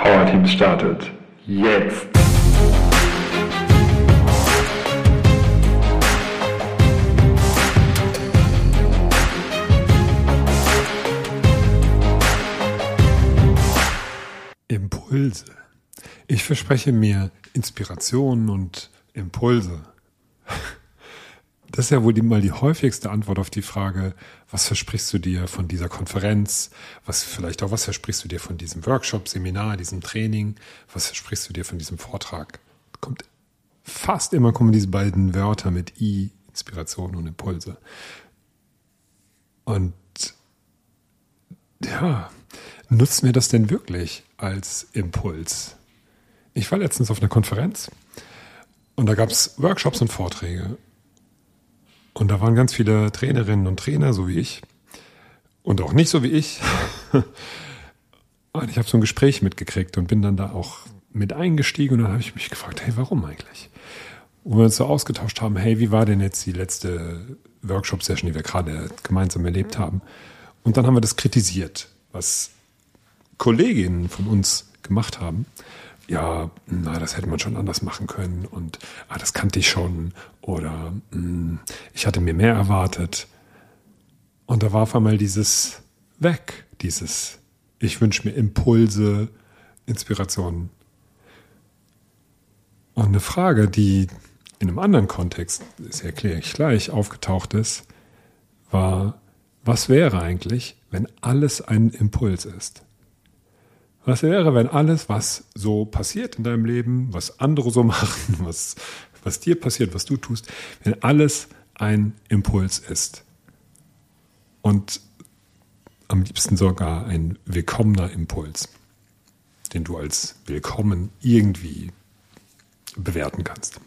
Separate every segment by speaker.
Speaker 1: Powerteams startet jetzt.
Speaker 2: Impulse. Ich verspreche mir Inspirationen und Impulse. Das ist ja wohl mal die häufigste Antwort auf die Frage, was versprichst du dir von dieser Konferenz? Was versprichst du dir von diesem Workshop, Seminar, diesem Training? Was versprichst du dir von diesem Vortrag? Fast immer kommen diese beiden Wörter mit I, Inspiration und Impulse. Und ja, nutzen wir das denn wirklich als Impuls? Ich war letztens auf einer Konferenz und da gab es Workshops und Vorträge. Und da waren ganz viele Trainerinnen und Trainer, so wie ich. Und auch nicht so wie ich. Und ich habe so ein Gespräch mitgekriegt und bin dann da auch mit eingestiegen. Und dann habe ich mich gefragt, hey, warum eigentlich? Wo wir uns so ausgetauscht haben, hey, wie war denn jetzt die letzte Workshop-Session, die wir gerade gemeinsam erlebt haben? Und dann haben wir das kritisiert, was Kolleginnen von uns gemacht haben. Ja, das hätte man schon anders machen können und das kannte ich schon oder ich hatte mir mehr erwartet. Und da war auf einmal dieses weg, ich wünsche mir Impulse, Inspirationen. Und eine Frage, die in einem anderen Kontext, das erkläre ich gleich, aufgetaucht ist, war, was wäre eigentlich, wenn alles ein Impuls ist? Was wäre, wenn alles, was so passiert in deinem Leben, was andere so machen, was dir passiert, was du tust, wenn alles ein Impuls ist? Und am liebsten sogar ein willkommener Impuls, den du als willkommen irgendwie bewerten kannst.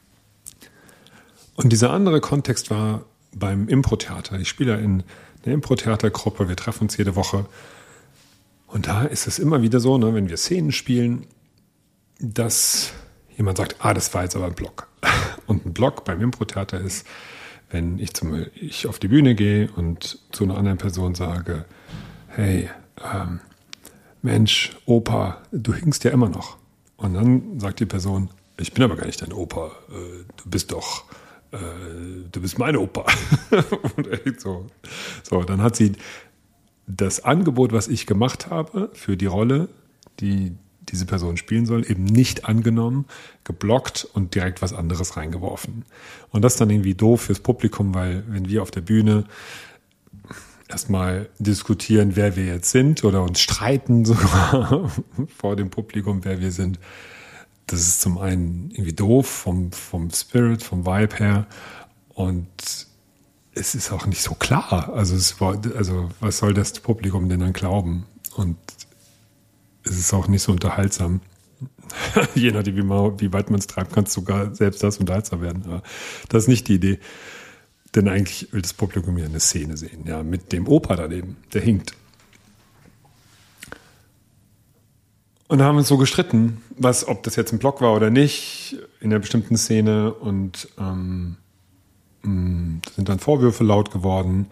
Speaker 2: Und dieser andere Kontext war beim Impro-Theater. Ich spiele in einer Impro-Theatergruppe, wir treffen uns jede Woche. Und da ist es immer wieder so, wenn wir Szenen spielen, dass jemand sagt, das war jetzt aber ein Block. Und ein Block beim Impro-Theater ist, wenn ich auf die Bühne gehe und zu einer anderen Person sage, hey, Mensch, Opa, du hinkst ja immer noch. Und dann sagt die Person, ich bin aber gar nicht dein Opa, du bist mein Opa. Und so, dann hat sie das Angebot, was ich gemacht habe für die Rolle, die diese Person spielen soll, eben nicht angenommen, geblockt und direkt was anderes reingeworfen. Und das ist dann irgendwie doof fürs Publikum, weil wenn wir auf der Bühne erstmal diskutieren, wer wir jetzt sind oder uns streiten sogar vor dem Publikum, wer wir sind, das ist zum einen irgendwie doof vom Spirit, vom Vibe her und es ist auch nicht so klar. Also was soll das Publikum denn dann glauben? Und es ist auch nicht so unterhaltsam. Je nachdem, wie weit man es treibt, kann es sogar selbst das unterhaltsam werden. Aber das ist nicht die Idee. Denn eigentlich will das Publikum ja eine Szene sehen. Ja, mit dem Opa daneben, der hinkt. Und da haben wir uns so gestritten, ob das jetzt ein Block war oder nicht, in einer bestimmten Szene und sind dann Vorwürfe laut geworden,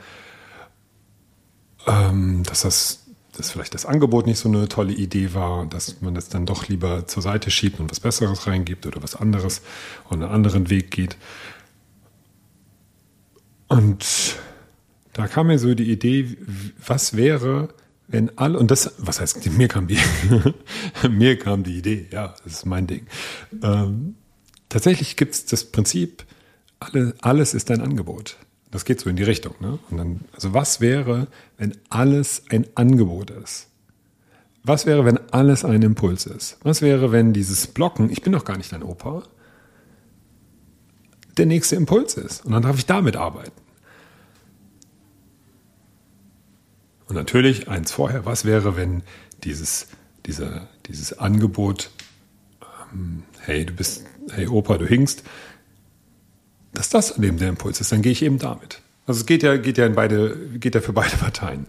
Speaker 2: dass vielleicht das Angebot nicht so eine tolle Idee war, dass man das dann doch lieber zur Seite schiebt und was Besseres reingibt oder was anderes und einen anderen Weg geht. Und da kam mir so die Idee, was wäre, wenn alle, und das, was heißt, mir kam die Idee, ja, das ist mein Ding. Tatsächlich gibt es das Prinzip, alles ist ein Angebot. Das geht so in die Richtung. Ne? Und dann, also was wäre, wenn alles ein Angebot ist? Was wäre, wenn alles ein Impuls ist? Was wäre, wenn dieses Blocken, ich bin doch gar nicht dein Opa, der nächste Impuls ist? Und dann darf ich damit arbeiten. Und natürlich eins vorher, was wäre, wenn dieses Angebot, hey Opa, du hinkst, dass das eben der Impuls ist, dann gehe ich eben damit. Also es geht ja für beide Parteien.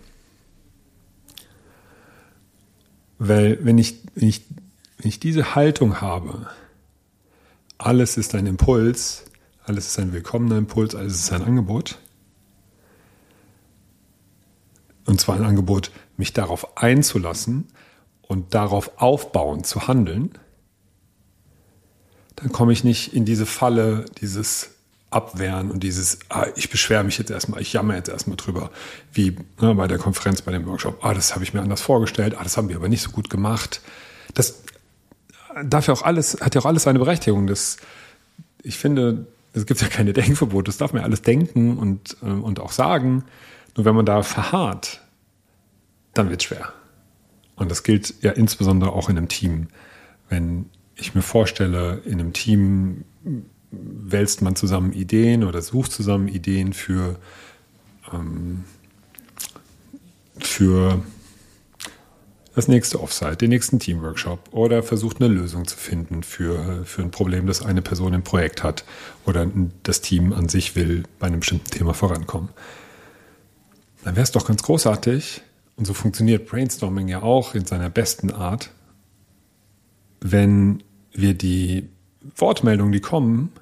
Speaker 2: Weil wenn ich diese Haltung habe, alles ist ein Impuls, alles ist ein willkommener Impuls, alles ist ein Angebot, Und zwar ein Angebot, mich darauf einzulassen und darauf aufbauen zu handeln, dann komme ich nicht in diese Falle, dieses Abwehren und dieses, ich beschwere mich jetzt erstmal, ich jammer jetzt erstmal drüber, wie bei der Konferenz, bei dem Workshop, das habe ich mir anders vorgestellt, das haben wir aber nicht so gut gemacht. Das hat ja auch alles seine Berechtigung. Ich finde, es gibt ja keine Denkverbote, das darf man ja alles denken und auch sagen. Nur wenn man da verharrt, dann wird es schwer. Und das gilt ja insbesondere auch in einem Team. Wenn ich mir vorstelle, in einem Team wälzt man zusammen Ideen oder sucht zusammen Ideen für das nächste Offsite, den nächsten Teamworkshop oder versucht eine Lösung zu finden für ein Problem, das eine Person im Projekt hat oder das Team an sich will bei einem bestimmten Thema vorankommen. Dann wäre es doch ganz großartig, und so funktioniert Brainstorming ja auch in seiner besten Art, wenn wir die Wortmeldungen, die kommen,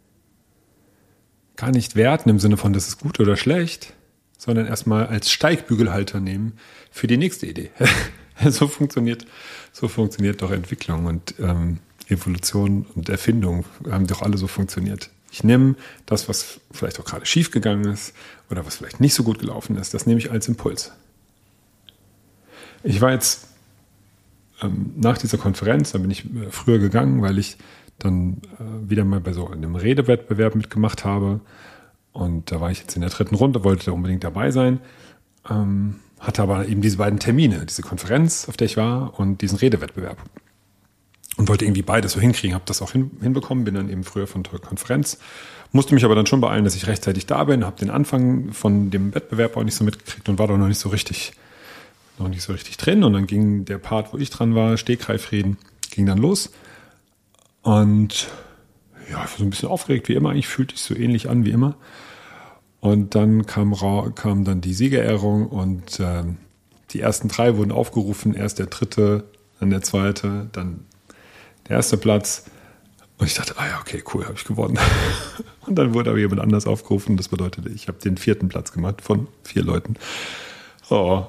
Speaker 2: gar nicht werten im Sinne von, das ist gut oder schlecht, sondern erstmal als Steigbügelhalter nehmen für die nächste Idee. So funktioniert doch Entwicklung und Evolution und Erfindung haben doch alle so funktioniert. Ich nehme das, was vielleicht auch gerade schief gegangen ist oder was vielleicht nicht so gut gelaufen ist, das nehme ich als Impuls. Ich war jetzt nach dieser Konferenz, da bin ich früher gegangen, weil ich dann wieder mal bei so einem Redewettbewerb mitgemacht habe. Und da war ich jetzt in der 3. Runde, wollte da unbedingt dabei sein, hatte aber eben diese beiden Termine, diese Konferenz, auf der ich war, und diesen Redewettbewerb. Und wollte irgendwie beides so hinkriegen, habe das auch hinbekommen, bin dann eben früher von der Konferenz, musste mich aber dann schon beeilen, dass ich rechtzeitig da bin, habe den Anfang von dem Wettbewerb auch nicht so mitgekriegt und war doch noch nicht so richtig drin. Und dann ging der Part, wo ich dran war, Stegreifreden, ging dann los. Und ja, ich war so ein bisschen aufgeregt wie immer, eigentlich fühlte ich so ähnlich an wie immer. Und dann kam dann die Siegerehrung und die ersten 3 wurden aufgerufen, erst der 3., dann der 2., dann der 1. Platz. Und ich dachte, ja, okay, cool, habe ich gewonnen. Und dann wurde aber jemand anders aufgerufen. Das bedeutete, ich habe den 4. Platz gemacht von 4 Leuten. Oh.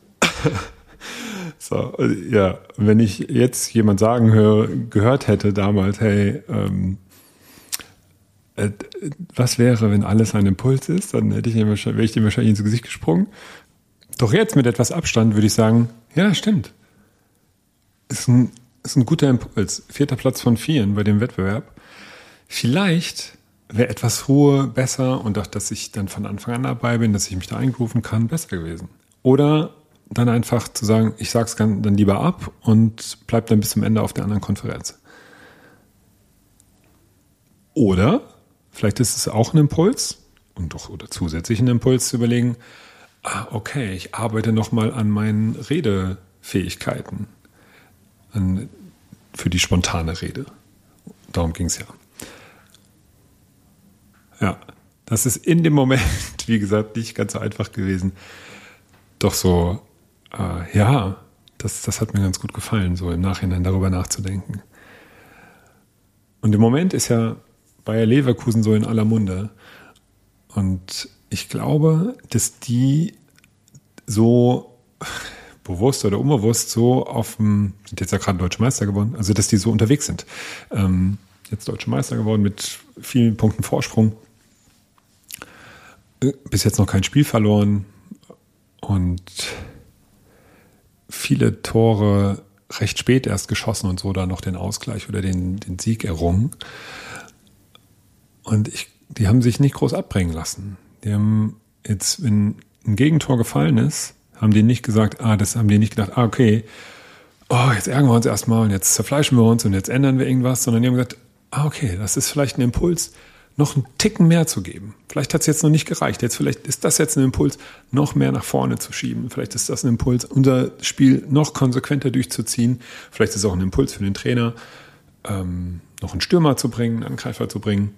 Speaker 2: So, ja, wenn ich jetzt jemand gehört hätte damals, hey, was wäre, wenn alles ein Impuls ist, dann wäre ich dem wahrscheinlich ins Gesicht gesprungen. Doch jetzt mit etwas Abstand würde ich sagen, ja, stimmt. Ist ein guter Impuls. 4. Platz von 4 bei dem Wettbewerb. Vielleicht wäre etwas Ruhe besser und auch, dass ich dann von Anfang an dabei bin, dass ich mich da eingerufen kann, besser gewesen. Oder dann einfach zu sagen, ich sag's dann lieber ab und bleib dann bis zum Ende auf der anderen Konferenz. Oder vielleicht ist es auch ein Impuls oder zusätzlich ein Impuls zu überlegen, okay, ich arbeite nochmal an meinen Redefähigkeiten für die spontane Rede. Darum ging's ja. Ja, das ist in dem Moment, wie gesagt, nicht ganz so einfach gewesen. Doch so, das hat mir ganz gut gefallen, so im Nachhinein darüber nachzudenken. Und im Moment ist ja Bayer Leverkusen so in aller Munde. Und ich glaube, dass die so bewusst oder unbewusst so sind jetzt ja gerade Deutsche Meister geworden, also dass die so unterwegs sind. Jetzt Deutsche Meister geworden mit vielen Punkten Vorsprung. Bis jetzt noch kein Spiel verloren und viele Tore recht spät erst geschossen und so da noch den Ausgleich oder den Sieg errungen. Und die haben sich nicht groß abbringen lassen. Die haben jetzt, wenn ein Gegentor gefallen ist, haben die nicht gedacht, okay, jetzt ärgern wir uns erstmal und jetzt zerfleischen wir uns und jetzt ändern wir irgendwas, sondern die haben gesagt, okay, das ist vielleicht ein Impuls, noch einen Ticken mehr zu geben. Vielleicht hat es jetzt noch nicht gereicht. Vielleicht ist das jetzt ein Impuls, noch mehr nach vorne zu schieben. Vielleicht ist das ein Impuls, unser Spiel noch konsequenter durchzuziehen. Vielleicht ist es auch ein Impuls für den Trainer, noch einen Stürmer zu bringen, einen Angreifer zu bringen.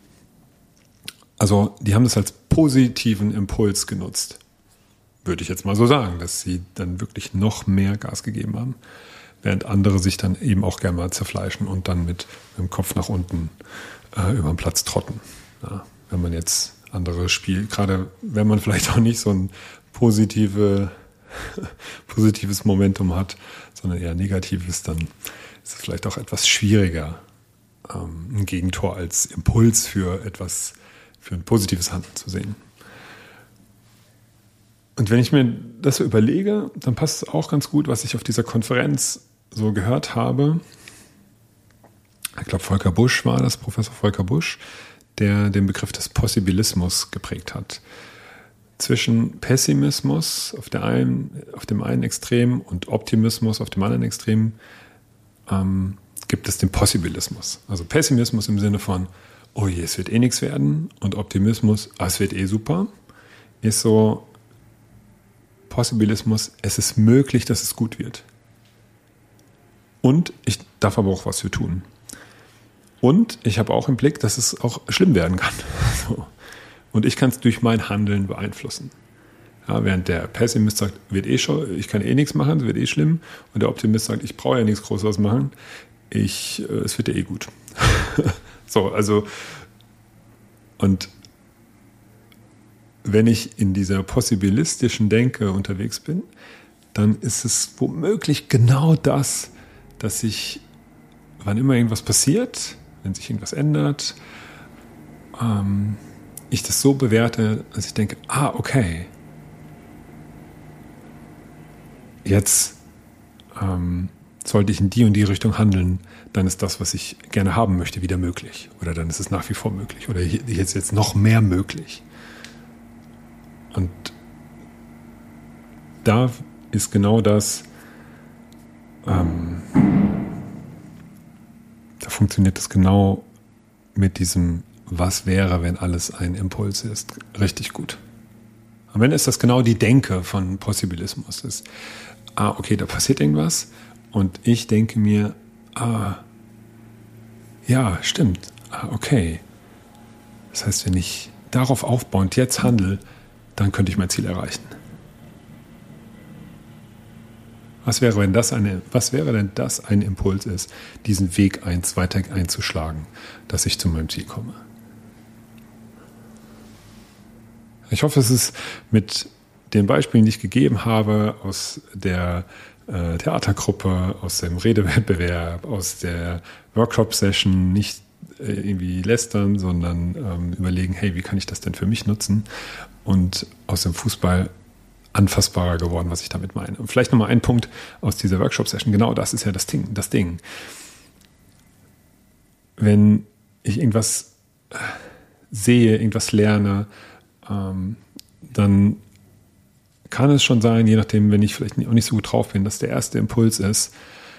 Speaker 2: Also die haben das als positiven Impuls genutzt. Würde ich jetzt mal so sagen, dass sie dann wirklich noch mehr Gas gegeben haben. Während andere sich dann eben auch gerne mal zerfleischen und dann mit dem Kopf nach unten über den Platz trotten. Ja, wenn man jetzt andere spielt, gerade wenn man vielleicht auch nicht so eine positive positives Momentum hat, sondern eher negatives, dann ist es vielleicht auch etwas schwieriger, ein Gegentor als Impuls für ein positives Handeln zu sehen. Und wenn ich mir das so überlege, dann passt es auch ganz gut, was ich auf dieser Konferenz so gehört habe. Ich glaube, Volker Busch war das, Professor Volker Busch, der den Begriff des Possibilismus geprägt hat. Zwischen Pessimismus auf dem einen Extrem und Optimismus auf dem anderen Extrem gibt es den Possibilismus. Also Pessimismus im Sinne von, oh je, es wird eh nichts werden, und Optimismus, es wird eh super, ist so Possibilismus, es ist möglich, dass es gut wird. Und ich darf aber auch was für tun. Und ich habe auch im Blick, dass es auch schlimm werden kann. So. Und ich kann es durch mein Handeln beeinflussen. Ja, während der Pessimist sagt, ich kann eh nichts machen, es wird eh schlimm. Und der Optimist sagt, ich brauche ja nichts Großes machen, es wird ja eh gut. So, also, und wenn ich in dieser possibilistischen Denke unterwegs bin, dann ist es womöglich genau das, dass ich, wann immer irgendwas passiert, wenn sich irgendwas ändert, ich das so bewerte, dass ich denke, okay, jetzt sollte ich in die und die Richtung handeln, dann ist das, was ich gerne haben möchte, wieder möglich. Oder dann ist es nach wie vor möglich. Oder jetzt noch mehr möglich. Und da ist genau das, da funktioniert das genau mit diesem was wäre, wenn alles ein Impuls ist, richtig gut. Am Ende ist das genau die Denke von Possibilismus. Das ist, okay, da passiert irgendwas und ich denke mir, ja, stimmt, okay. Das heißt, wenn ich darauf aufbauend jetzt handle, dann könnte ich mein Ziel erreichen. Was wäre denn das ein Impuls ist, diesen Weg weiter einzuschlagen, dass ich zu meinem Ziel komme? Ich hoffe, es ist mit den Beispielen, die ich gegeben habe, aus der Theatergruppe, aus dem Redewettbewerb, aus der Workshop-Session nicht irgendwie lästern, sondern überlegen, hey, wie kann ich das denn für mich nutzen? Und aus dem Fußball anfassbarer geworden, was ich damit meine. Und vielleicht nochmal ein Punkt aus dieser Workshop-Session. Genau das ist ja das Ding. Wenn ich irgendwas sehe, irgendwas lerne, dann kann es schon sein, je nachdem, wenn ich vielleicht auch nicht so gut drauf bin, dass der erste Impuls ist,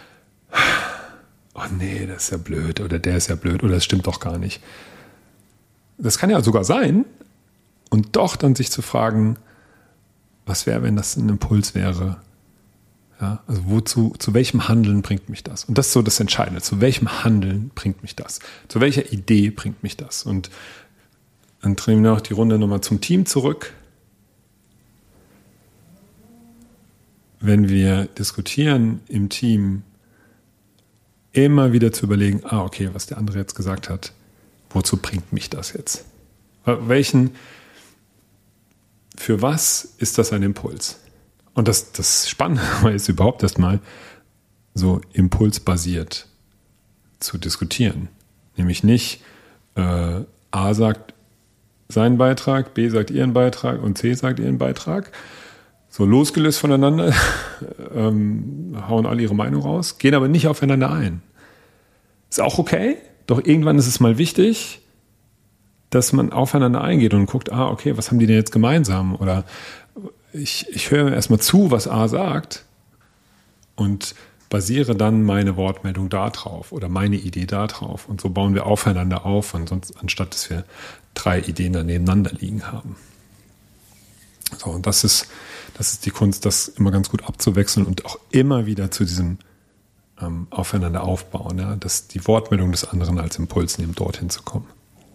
Speaker 2: oh nee, das ist ja blöd oder der ist ja blöd oder das stimmt doch gar nicht. Das kann ja sogar sein und doch dann sich zu fragen, was wäre, wenn das ein Impuls wäre? Ja, also zu welchem Handeln bringt mich das? Und das ist so das Entscheidende. Zu welchem Handeln bringt mich das? Zu welcher Idee bringt mich das? Und dann drehen wir noch die Runde nochmal zum Team zurück. Wenn wir diskutieren im Team, immer wieder zu überlegen, okay, was der andere jetzt gesagt hat, wozu bringt mich das jetzt? Für was ist das ein Impuls? Und das Spannende ist überhaupt erstmal so impulsbasiert zu diskutieren. Nämlich nicht A sagt seinen Beitrag, B sagt ihren Beitrag und C sagt ihren Beitrag. So losgelöst voneinander, hauen alle ihre Meinung raus, gehen aber nicht aufeinander ein. Ist auch okay, doch irgendwann ist es mal wichtig, dass man aufeinander eingeht und guckt, okay, was haben die denn jetzt gemeinsam? Oder ich höre erstmal zu, was A sagt und basiere dann meine Wortmeldung da drauf oder meine Idee da drauf. Und so bauen wir aufeinander auf, anstatt dass wir 3 Ideen dann nebeneinander liegen haben. So, und das ist die Kunst, das immer ganz gut abzuwechseln und auch immer wieder zu diesem Aufeinander aufbauen, ja, dass die Wortmeldung des anderen als Impuls nehmen, dorthin zu kommen.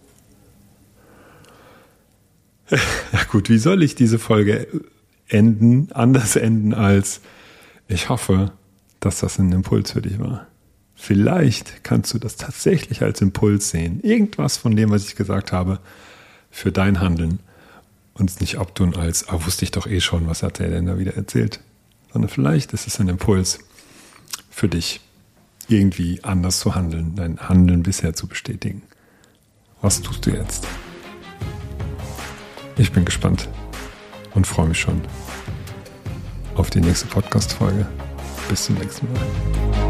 Speaker 2: Ja gut, wie soll ich diese Folge anders enden als ich hoffe, dass das ein Impuls für dich war. Vielleicht kannst du das tatsächlich als Impuls sehen. Irgendwas von dem, was ich gesagt habe, für dein Handeln und es nicht abtun als, wusste ich doch eh schon, was hat er denn da wieder erzählt. sondern vielleicht ist es ein Impuls für dich, irgendwie anders zu handeln, dein Handeln bisher zu bestätigen. Was tust du jetzt? Ich bin gespannt und freue mich schon auf die nächste Podcast-Folge. Bis zum nächsten Mal.